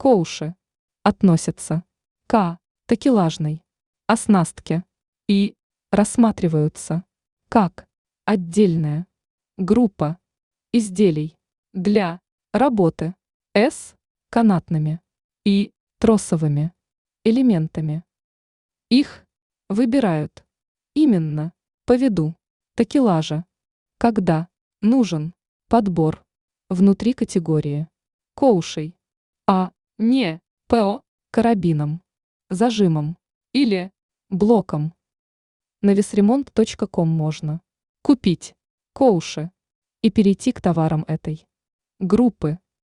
коуши относятся к такелажной оснастке и рассматриваются как отдельная группа изделий для работы с канатными и тросовыми элементами. Их выбирают именно по виду такелажа, когда нужен подбор внутри категории коушей, а не по карабинам, зажимам или блокам. На весремонт.ком можно купить коуши и перейти к товарам этой группы.